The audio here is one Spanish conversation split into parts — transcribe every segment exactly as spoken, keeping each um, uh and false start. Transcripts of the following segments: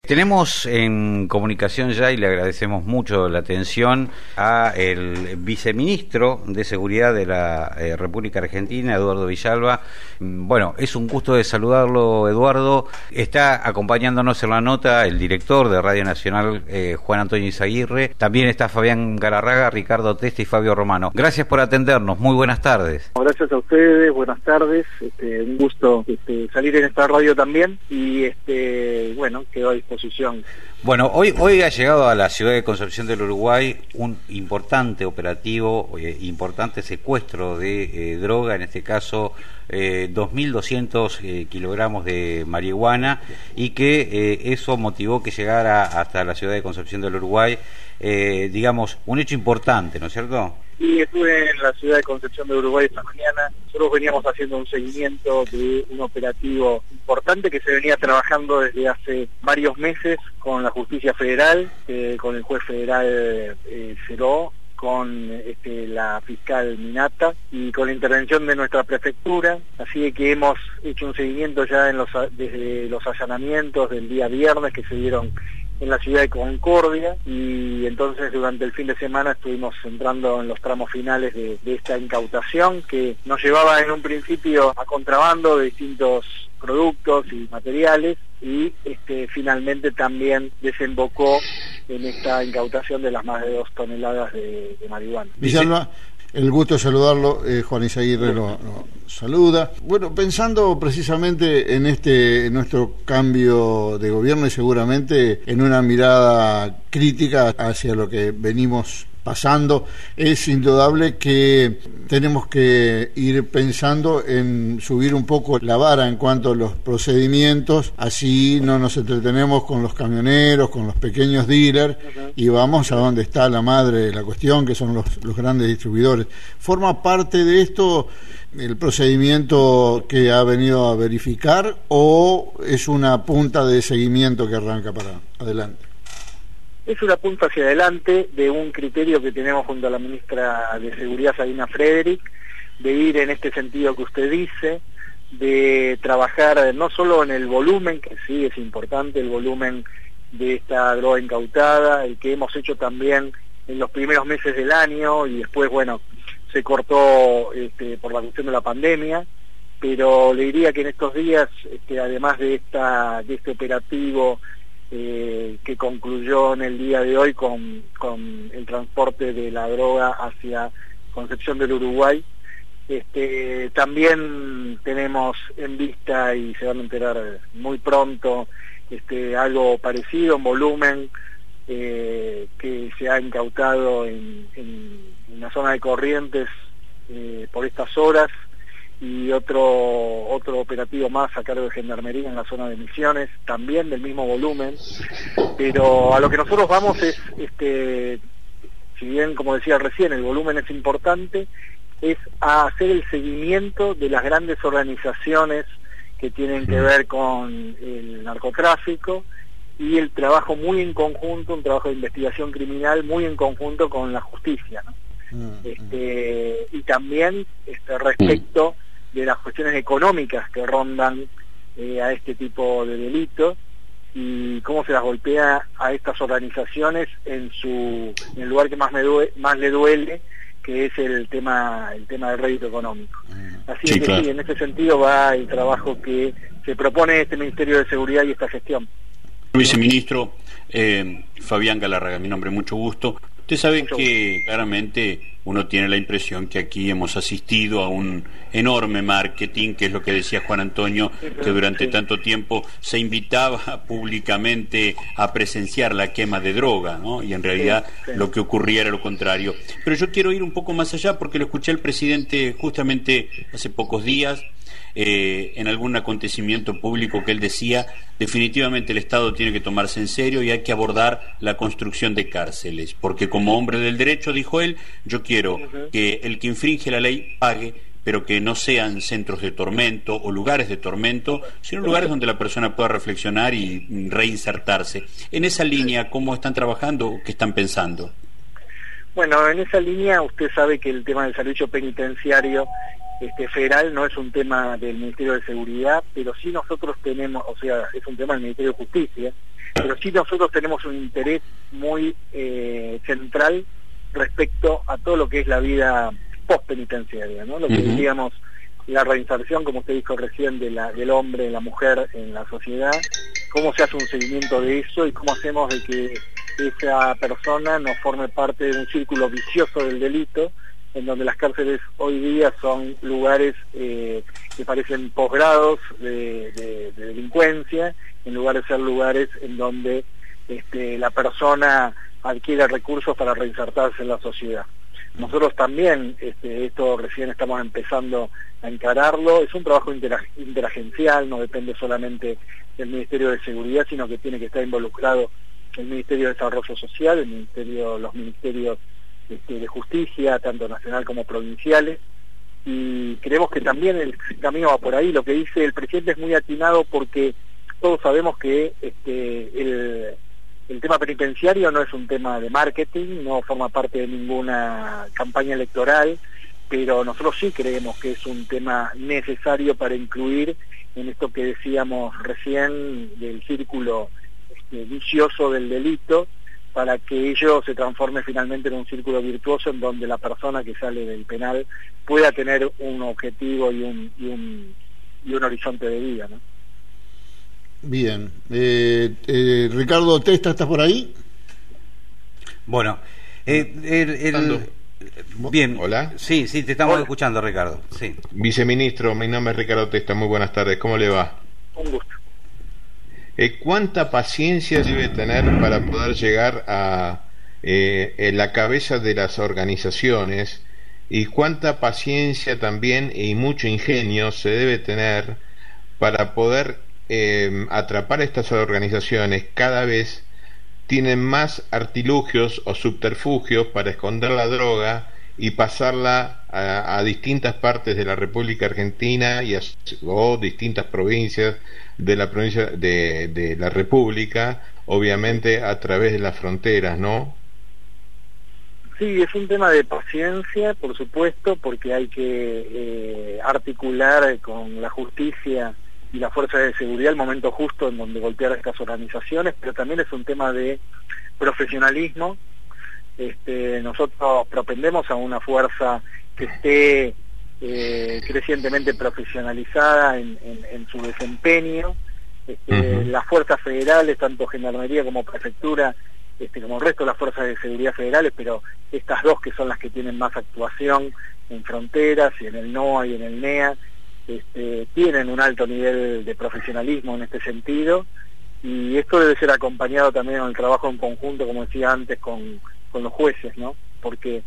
Tenemos en comunicación ya, y le agradecemos mucho la atención, a el viceministro de Seguridad de la eh, República Argentina, Eduardo Villalba. Bueno, es un gusto de saludarlo, Eduardo. Está acompañándonos en la nota el director de Radio Nacional, eh, Juan Antonio Izaguirre. También está Fabián Galarraga, Ricardo Testa y Fabio Romano. Gracias por atendernos. Muy buenas tardes. Gracias a ustedes, buenas tardes. Este, un gusto este, salir en esta radio también. Y este, bueno, quedo a disposición. Bueno, hoy hoy ha llegado a la ciudad de Concepción del Uruguay un importante operativo, eh, importante secuestro de eh, droga, en este caso eh, dos mil doscientos eh, kilogramos de marihuana, y que eh, eso motivó que llegara hasta la ciudad de Concepción del Uruguay, eh, digamos, un hecho importante, ¿no es cierto? Sí, estuve en la ciudad de Concepción del Uruguay esta mañana. Nosotros veníamos haciendo un seguimiento de un operativo importante que se venía trabajando desde hace varios meses con la Justicia Federal, eh, con el juez federal eh, Ceró, con este, la fiscal Minata y con la intervención de nuestra prefectura. Así que hemos hecho un seguimiento ya en los, desde los allanamientos del día viernes que se dieron en la ciudad de Concordia, y entonces durante el fin de semana estuvimos entrando en los tramos finales de, de esta incautación que nos llevaba en un principio a contrabando de distintos productos y materiales, y este, finalmente también desembocó en esta incautación de las más de dos toneladas de, de marihuana. Villalba, el gusto de saludarlo, eh, Juan Izaguirre lo, lo saluda. Bueno, pensando precisamente en este en nuestro cambio de gobierno y seguramente en una mirada crítica hacia lo que venimos pasando, es indudable que tenemos que ir pensando en subir un poco la vara en cuanto a los procedimientos, así no nos entretenemos con los camioneros, con los pequeños dealers, uh-huh. y vamos a donde está la madre de la cuestión, que son los, los grandes distribuidores. ¿Forma parte de esto el procedimiento que ha venido a verificar o es una punta de seguimiento que arranca para adelante? Es una punta hacia adelante de un criterio que tenemos junto a la ministra de Seguridad, Sabina Frederick, de ir en este sentido que usted dice, de trabajar no solo en el volumen, que sí es importante, el volumen de esta droga incautada, el que hemos hecho también en los primeros meses del año, y después, bueno, se cortó este, por la cuestión de la pandemia, pero le diría que en estos días, este, además de, esta, de este operativo, Eh, que concluyó en el día de hoy con, con el transporte de la droga hacia Concepción del Uruguay, este, también tenemos en vista, y se van a enterar muy pronto, este, algo parecido en volumen eh, que se ha incautado en, en, en la zona de Corrientes eh, por estas horas, y otro otro operativo más a cargo de Gendarmería en la zona de Misiones, también del mismo volumen, pero a lo que nosotros vamos es, este, si bien como decía recién el volumen es importante, es a hacer el seguimiento de las grandes organizaciones que tienen que ver con el narcotráfico, y el trabajo muy en conjunto, un trabajo de investigación criminal muy en conjunto con la justicia, ¿no? Este, y también este, respecto de las cuestiones económicas que rondan eh, a este tipo de delitos, y cómo se las golpea a estas organizaciones en su en el lugar que más me due, más le duele, que es el tema el tema del rédito económico. Así sí, que claro. Sí, en ese sentido va el trabajo que se propone este Ministerio de Seguridad y esta gestión. Viceministro, eh, Fabián Galarraga, mi nombre, mucho gusto. Usted sabe que claramente uno tiene la impresión que aquí hemos asistido a un enorme marketing, que es lo que decía Juan Antonio, que durante tanto tiempo se invitaba públicamente a presenciar la quema de droga, ¿no? Y en realidad sí, sí. lo que ocurría era lo contrario. Pero yo quiero ir un poco más allá, porque lo escuché al presidente justamente hace pocos días, Eh, en algún acontecimiento público, que él decía definitivamente el Estado tiene que tomarse en serio y hay que abordar la construcción de cárceles, porque como hombre del derecho, dijo él, yo quiero uh-huh. que el que infringe la ley pague, pero que no sean centros de tormento o lugares de tormento, sino lugares donde la persona pueda reflexionar y reinsertarse. En esa línea, ¿cómo están trabajando? ¿Qué están pensando? Bueno, en esa línea usted sabe que el tema del servicio penitenciario este, federal no es un tema del Ministerio de Seguridad, pero sí nosotros tenemos, o sea, es un tema del Ministerio de Justicia, pero sí nosotros tenemos un interés muy eh, central respecto a todo lo que es la vida postpenitenciaria, ¿no? Lo que Uh-huh. decíamos, la reinserción, como usted dijo recién, de la, del hombre, de la mujer en la sociedad, cómo se hace un seguimiento de eso y cómo hacemos de que esa persona no forme parte de un círculo vicioso del delito, en donde las cárceles hoy día son lugares eh, que parecen posgrados de, de, de delincuencia, en lugar de ser lugares en donde este, la persona adquiere recursos para reinsertarse en la sociedad. Nosotros también, este, esto recién estamos empezando a encararlo, es un trabajo intera interagencial, no depende solamente del Ministerio de Seguridad, sino que tiene que estar involucrado el Ministerio de Desarrollo Social, el Ministerio, los Ministerios este, de Justicia, tanto nacional como provinciales, y creemos que también el camino va por ahí. Lo que dice el presidente es muy atinado porque todos sabemos que este, el... El tema penitenciario no es un tema de marketing, no forma parte de ninguna campaña electoral, pero nosotros sí creemos que es un tema necesario para incluir en esto que decíamos recién del círculo este, vicioso del delito, para que ello se transforme finalmente en un círculo virtuoso en donde la persona que sale del penal pueda tener un objetivo y un, y un, y un horizonte de vida, ¿no? Bien. Eh, eh, Ricardo Testa, ¿estás por ahí? Bueno, eh, el, el, bien. Hola. Sí, sí, te estamos Hola. escuchando, Ricardo. Sí. Viceministro, mi nombre es Ricardo Testa, muy buenas tardes, ¿cómo le va? Un gusto. Eh, ¿Cuánta paciencia debe tener para poder llegar a eh, en la cabeza de las organizaciones? ¿Y cuánta paciencia también y mucho ingenio se debe tener para poder eh, atrapar estas organizaciones? Cada vez tienen más artilugios o subterfugios para esconder la droga y pasarla a, a distintas partes de la República Argentina y a, o distintas provincias de la provincia de, de la República, obviamente a través de las fronteras, ¿no? Sí, es un tema de paciencia, por supuesto, porque hay que eh, articular con la justicia y la fuerza de seguridad el momento justo en donde golpear a estas organizaciones, pero también es un tema de profesionalismo. Este, nosotros propendemos a una fuerza que esté eh, crecientemente profesionalizada en, en, en su desempeño. Este, uh-huh. Las fuerzas federales, tanto Gendarmería como Prefectura, este, como el resto de las fuerzas de seguridad federales, pero estas dos que son las que tienen más actuación en fronteras y en el NOA y en el NEA, este, tienen un alto nivel de profesionalismo en este sentido, y esto debe ser acompañado también en el trabajo en conjunto, como decía antes, con, con los jueces, ¿no? Porque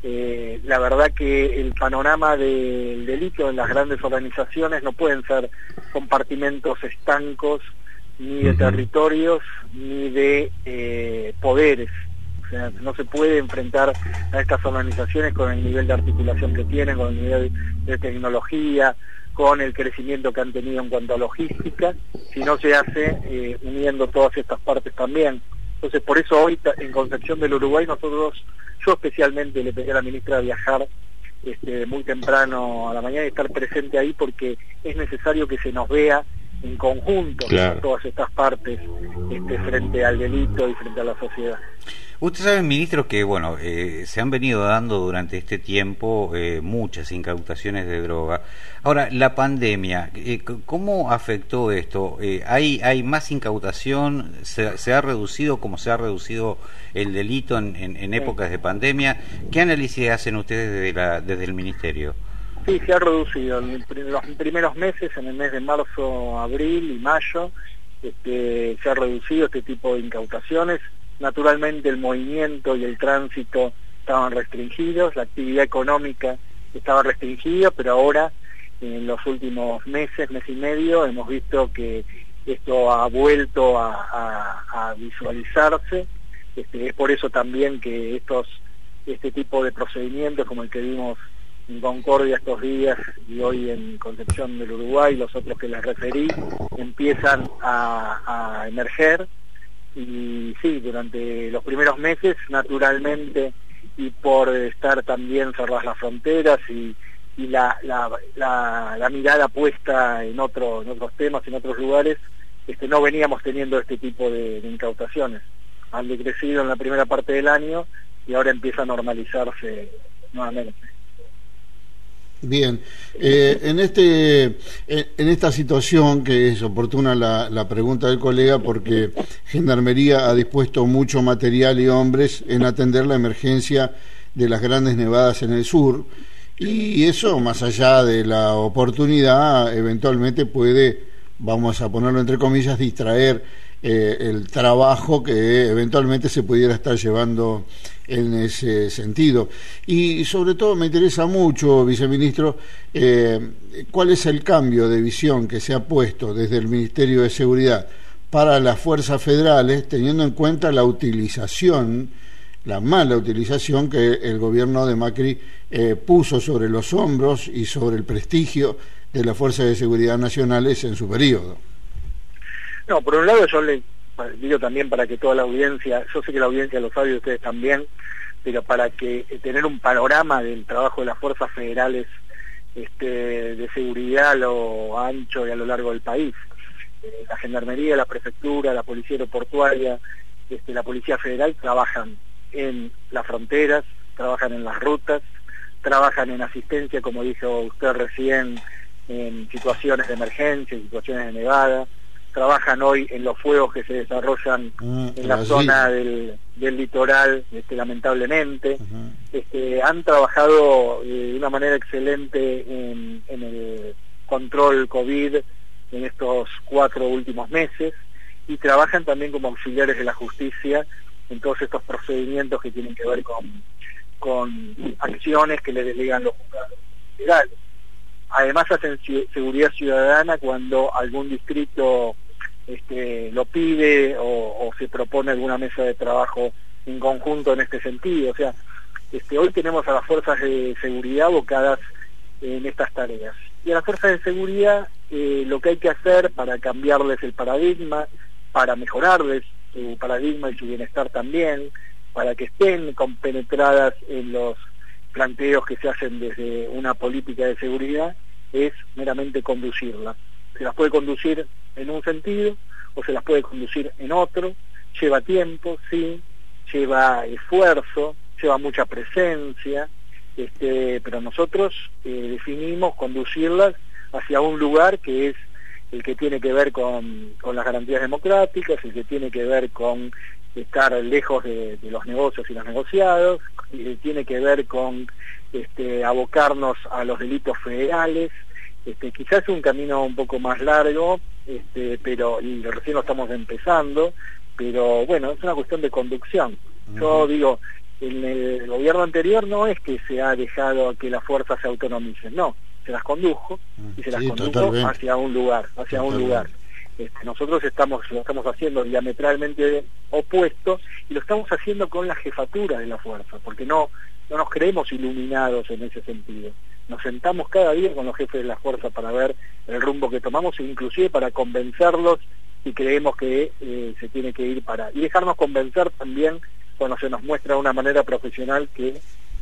eh, la verdad que el panorama del delito en las grandes organizaciones no pueden ser compartimentos estancos, ni de territorios, ni de eh, poderes. O sea, no se puede enfrentar a estas organizaciones con el nivel de articulación que tienen, con el nivel de tecnología, con el crecimiento que han tenido en cuanto a logística, si no se hace eh, uniendo todas estas partes también. Entonces, por eso hoy en Concepción del Uruguay nosotros, yo especialmente le pedí a la ministra viajar este, muy temprano a la mañana y estar presente ahí, porque es necesario que se nos vea en conjunto, claro, todas estas partes este, frente al delito y frente a la sociedad. Usted sabe, ministro, que bueno, eh, se han venido dando durante este tiempo eh, muchas incautaciones de droga. Ahora, la pandemia, eh, ¿cómo afectó esto? Eh, ¿hay, ¿Hay más incautación? ¿Se, se ha reducido como se ha reducido el delito en, en, en épocas de pandemia? ¿Qué análisis hacen ustedes desde, la, desde el ministerio? Sí, se ha reducido. En los primeros meses, en el mes de marzo, abril y mayo, este, se ha reducido este tipo de incautaciones. Naturalmente el movimiento y el tránsito estaban restringidos, la actividad económica estaba restringida, pero ahora, en los últimos meses, mes y medio, hemos visto que esto ha vuelto a, a, a visualizarse. Este, es por eso también que estos este tipo de procedimientos, como el que vimos en Concordia estos días y hoy en Concepción del Uruguay, los otros que les referí, empiezan a, a emerger. Y sí, durante los primeros meses, naturalmente, y por estar también cerradas las fronteras y, y la, la, la, la mirada puesta en, otro, en otros temas, en otros lugares, este, no veníamos teniendo este tipo de, de incautaciones. Han decrecido en la primera parte del año y ahora empieza a normalizarse nuevamente. Bien, eh, en este en esta situación, que es oportuna la, la pregunta del colega, porque Gendarmería ha dispuesto mucho material y hombres en atender la emergencia de las grandes nevadas en el sur, y eso, más allá de la oportunidad, eventualmente puede, vamos a ponerlo entre comillas, distraer eh, el trabajo que eventualmente se pudiera estar llevando en ese sentido. Y sobre todo me interesa mucho, viceministro, eh, cuál es el cambio de visión que se ha puesto desde el Ministerio de Seguridad para las fuerzas federales, teniendo en cuenta la utilización, la mala utilización que el gobierno de Macri eh, puso sobre los hombros y sobre el prestigio de las fuerzas de seguridad nacionales en su periodo. No, por un lado yo le digo también, para que toda la audiencia, yo sé que la audiencia lo sabe y ustedes también, pero para que eh, tener un panorama del trabajo de las fuerzas federales este, de seguridad a lo ancho y a lo largo del país. Eh, la Gendarmería, la Prefectura, la Policía Aeroportuaria, este, la Policía Federal trabajan en las fronteras, trabajan en las rutas, trabajan en asistencia, como dijo usted recién, en situaciones de emergencia, en situaciones de nevada, trabajan hoy en los fuegos que se desarrollan mm, en la zona del, del litoral, este, lamentablemente. Uh-huh. este, han trabajado eh, de una manera excelente en, en el control COVID en estos cuatro últimos meses, y trabajan también como auxiliares de la justicia en todos estos procedimientos que tienen que ver con, con acciones que le delegan los juzgados federales. Además hacen seguridad ciudadana cuando algún distrito este, lo pide o, o se propone alguna mesa de trabajo en conjunto en este sentido. O sea, este, hoy tenemos a las fuerzas de seguridad abocadas en estas tareas. Y a las fuerzas de seguridad eh, lo que hay que hacer para cambiarles el paradigma, para mejorarles su paradigma y su bienestar también, para que estén compenetradas en los planteos que se hacen desde una política de seguridad, es meramente conducirla. Se las puede conducir en un sentido o se las puede conducir en otro, lleva tiempo, sí, lleva esfuerzo, lleva mucha presencia, este, pero nosotros eh, definimos conducirlas hacia un lugar que es el que tiene que ver con, con las garantías democráticas, el que tiene que ver con estar lejos de, de los negocios y los negociados, y tiene que ver con este, abocarnos a los delitos federales. Este, quizás es un camino un poco más largo, este, pero y recién lo estamos empezando, pero bueno, es una cuestión de conducción. Uh-huh. Yo digo, en el gobierno anterior no es que se ha dejado a que las fuerzas se autonomicen, no, se las condujo y se las sí, condujo totalmente. hacia un lugar, hacia totalmente. un lugar. Este, nosotros estamos lo estamos haciendo diametralmente opuesto, y lo estamos haciendo con la jefatura de la fuerza, porque no no nos creemos iluminados en ese sentido. Nos sentamos cada día con los jefes de la fuerza para ver el rumbo que tomamos, e inclusive para convencerlos si creemos que eh, se tiene que ir para... y dejarnos convencer también cuando se nos muestra de una manera profesional que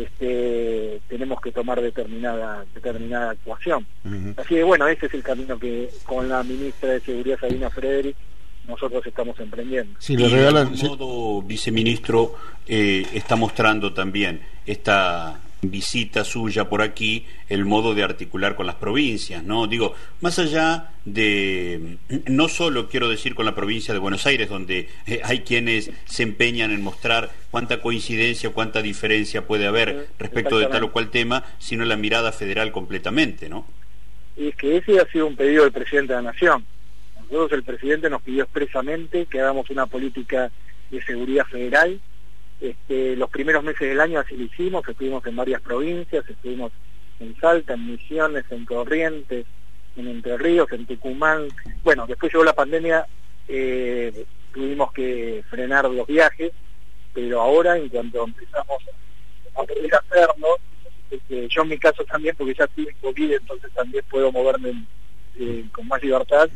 este, tenemos que tomar determinada determinada actuación. Uh-huh. Así que bueno, ese es el camino que con la ministra de Seguridad, Sabina Frederick, nosotros estamos emprendiendo. Si le regalan... Y de algún modo, viceministro, eh, está mostrando también esta visita suya por aquí el modo de articular con las provincias, ¿no? Digo, más allá de, no solo quiero decir con la provincia de Buenos Aires, donde eh, hay quienes se empeñan en mostrar cuánta coincidencia, cuánta diferencia puede haber respecto de tal o cual tema, sino la mirada federal completamente, ¿no? Y es que ese ha sido un pedido del presidente de la Nación. Nosotros, el presidente nos pidió expresamente que hagamos una política de seguridad federal. Este, los primeros meses del año así lo hicimos, estuvimos en varias provincias, estuvimos en Salta, en Misiones, en Corrientes, en Entre Ríos, en Tucumán. Bueno, después llegó la pandemia, eh, tuvimos que frenar los viajes, pero ahora en cuanto empezamos a poder hacerlo, este, yo en mi caso también, porque ya tuve COVID, entonces también puedo moverme eh, con más libertad.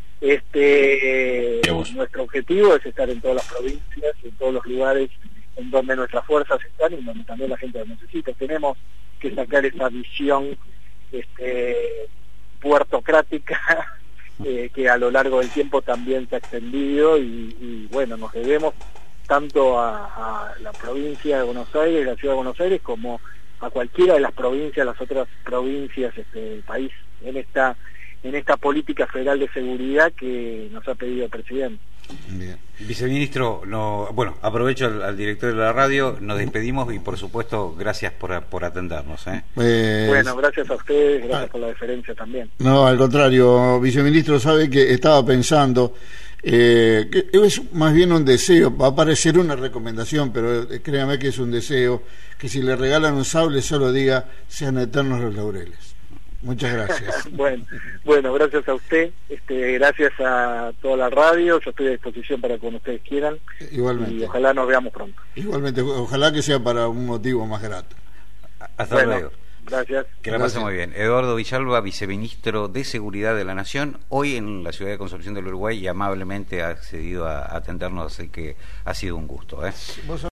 Este, nuestro objetivo es estar en todas las provincias, en todos los lugares en donde nuestras fuerzas están y donde también la gente las necesita. Tenemos que sacar esa visión este, puertocrática eh, que a lo largo del tiempo también se ha extendido y, y bueno, nos debemos tanto a, a la provincia de Buenos Aires, la ciudad de Buenos Aires, como a cualquiera de las provincias, las otras provincias este, del país, en esta en esta política federal de seguridad que nos ha pedido el presidente. Bien. Viceministro, no, bueno, aprovecho al, al director de la radio, nos despedimos y por supuesto gracias por, por atendernos. ¿eh? Eh, bueno, gracias a ustedes, gracias ah, por la deferencia también. No, al contrario, viceministro, sabe que estaba pensando, eh, que es más bien un deseo, va a parecer una recomendación, pero créame que es un deseo, que si le regalan un sable solo diga, sean eternos los laureles. Muchas gracias. bueno, bueno, gracias a usted, este, gracias a toda la radio, yo estoy a disposición para cuando ustedes quieran. Igualmente. Y ojalá nos veamos pronto. Igualmente, ojalá que sea para un motivo más grato. Hasta bueno, luego. Gracias. Que la pase muy bien. Eduardo Villalba, viceministro de Seguridad de la Nación, hoy en la ciudad de Concepción del Uruguay y amablemente ha accedido a atendernos, así que ha sido un gusto. ¿eh?